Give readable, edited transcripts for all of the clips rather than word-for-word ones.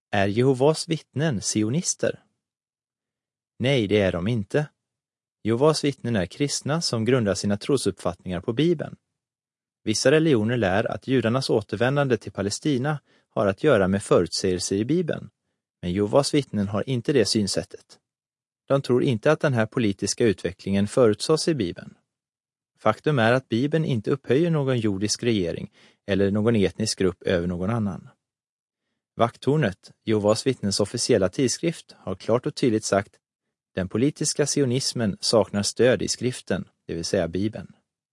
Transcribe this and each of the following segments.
Är Jehovas vittnen sionister? Nej, det är de inte. Jehovas vittnen är kristna som grundar sina trosuppfattningar på Bibeln. Vissa religioner lär att judarnas återvändande till Palestina har att göra med förutsägelser i Bibeln, men Jehovas vittnen har inte det synsättet. De tror inte att den här politiska utvecklingen förutsås i Bibeln. Faktum är att Bibeln inte upphöjer någon jordisk regering eller någon etnisk grupp över någon annan. Vakttornet, Jehovas vittnens officiella tidskrift, har klart och tydligt sagt: den politiska sionismen saknar stöd i skriften, det vill säga Bibeln.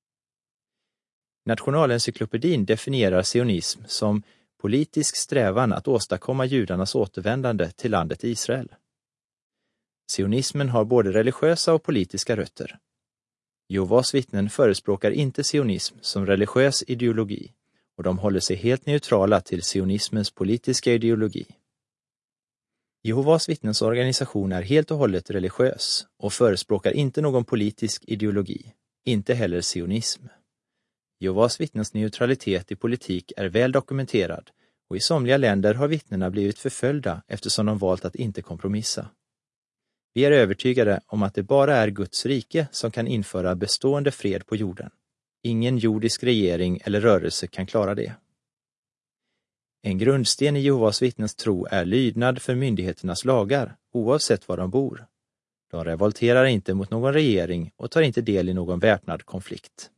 Nationalencyklopedin definierar sionism som politisk strävan att åstadkomma judarnas återvändande till landet Israel. Sionismen har både religiösa och politiska rötter. Jehovas vittnen förespråkar inte sionism som religiös ideologi, och de håller sig helt neutrala till sionismens politiska ideologi. Jehovas vittnens organisation är helt och hållet religiös och förespråkar inte någon politisk ideologi, inte heller sionism. Jehovas vittnens neutralitet i politik är väl dokumenterad, och i somliga länder har vittnena blivit förföljda eftersom de valt att inte kompromissa. Vi är övertygade om att det bara är Guds rike som kan införa bestående fred på jorden. Ingen jordisk regering eller rörelse kan klara det. En grundsten i Jehovas vittnens tro är lydnad för myndigheternas lagar, oavsett var de bor. De revolterar inte mot någon regering och tar inte del i någon väpnad konflikt.